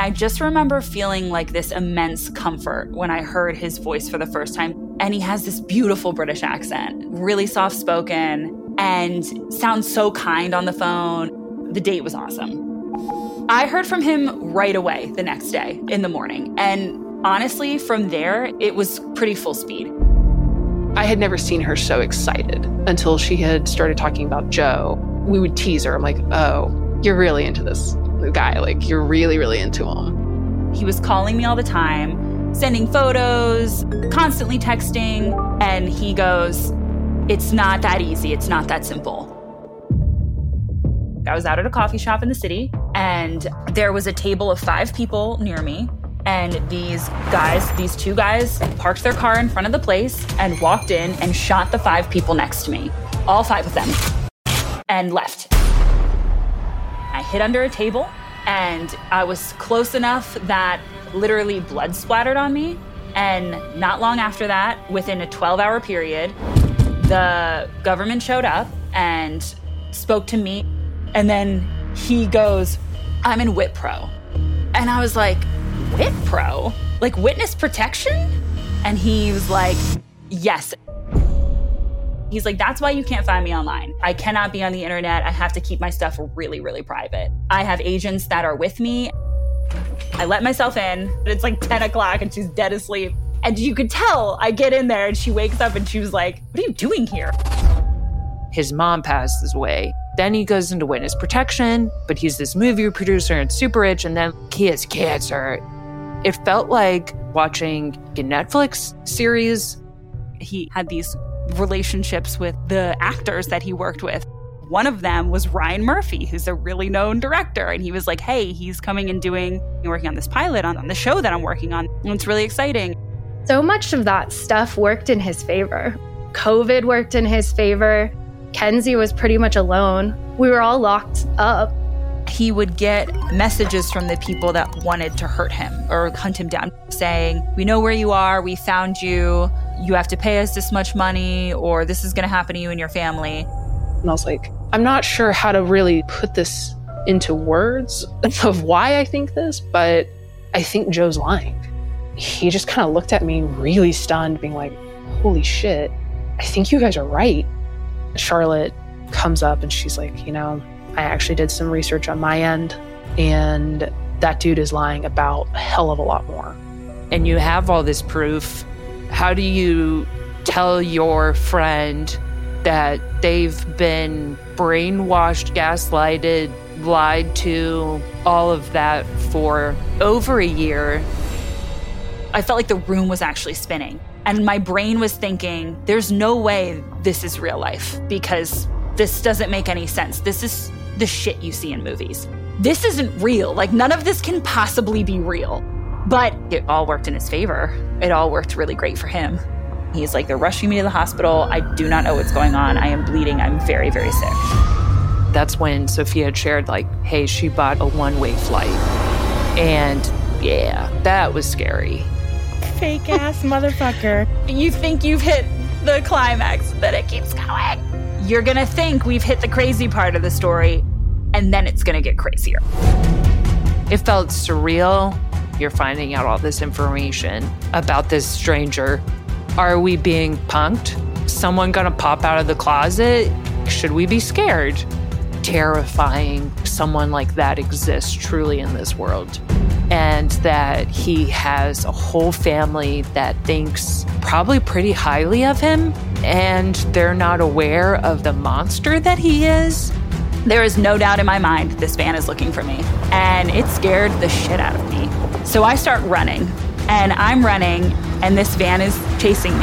I just remember feeling like this immense comfort when I heard his voice for the first time. And he has this beautiful British accent, really soft-spoken, and sounds so kind on the phone. The date was awesome. I heard from him right away the next day in the morning. And honestly, from there, it was pretty full speed. I had never seen her so excited until she had started talking about Joe. We would tease her. I'm like, oh, you're really into this guy. Like, you're really, really into him. He was calling me all the time, sending photos, constantly texting. And he goes, it's not that easy. It's not that simple. I was out at a coffee shop in the city, and there was a table of 5 people near me. And these two guys, parked their car in front of the place and walked in and shot the 5 people next to me, all 5 of them, and left. I hid under a table, and I was close enough that literally blood splattered on me. And not long after that, within a 12-hour period, the government showed up and spoke to me. And then he goes, I'm in WITPRO. And I was like, WITPRO? Like witness protection? And he was like, yes. He's like, that's why you can't find me online. I cannot be on the internet. I have to keep my stuff really, really private. I have agents that are with me. I let myself in. It's like 10 o'clock and she's dead asleep. And you could tell I get in there and she wakes up and she was like, what are you doing here? His mom passes away. Then he goes into witness protection, but he's this movie producer and super rich, and then he has cancer. It felt like watching a Netflix series. He had these relationships with the actors that he worked with. One of them was Ryan Murphy, who's a really known director. And he was like, hey, he's coming and working on this pilot on the show that I'm working on. And it's really exciting. So much of that stuff worked in his favor. COVID worked in his favor. Kenzie was pretty much alone. We were all locked up. He would get messages from the people that wanted to hurt him or hunt him down, saying, we know where you are, we found you, you have to pay us this much money, or this is going to happen to you and your family. And I was like, I'm not sure how to really put this into words of why I think this, but I think Joe's lying. He just kind of looked at me really stunned, being like, holy shit, I think you guys are right. Charlotte comes up and she's like, I actually did some research on my end, and that dude is lying about a hell of a lot more. And you have all this proof. How do you tell your friend that they've been brainwashed, gaslighted, lied to, all of that for over a year? I felt like the room was actually spinning. And my brain was thinking, there's no way this is real life, because this doesn't make any sense. This is the shit you see in movies. This isn't real. Like, none of this can possibly be real. But it all worked in his favor. It all worked really great for him. He's like, they're rushing me to the hospital. I do not know what's going on. I am bleeding. I'm very, very sick. That's when Sophia had shared, like, hey, she bought a one-way flight. And yeah, that was scary. Fake ass motherfucker. You think you've hit the climax, then it keeps going. You're gonna think we've hit the crazy part of the story, and then it's gonna get crazier. It felt surreal. You're finding out all this information about this stranger. Are we being punked? Someone gonna pop out of the closet? Should we be scared? Terrifying someone like that exists truly in this world. And that he has a whole family that thinks probably pretty highly of him, and they're not aware of the monster that he is. There is no doubt in my mind this van is looking for me, and it scared the shit out of me. So I start running, and I'm running, and this van is chasing me.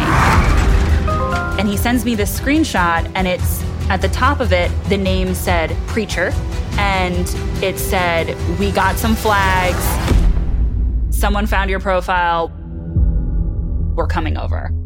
And he sends me this screenshot, and it's at the top of it, the name said Preacher, and it said, we got some flags. Someone found your profile. We're coming over.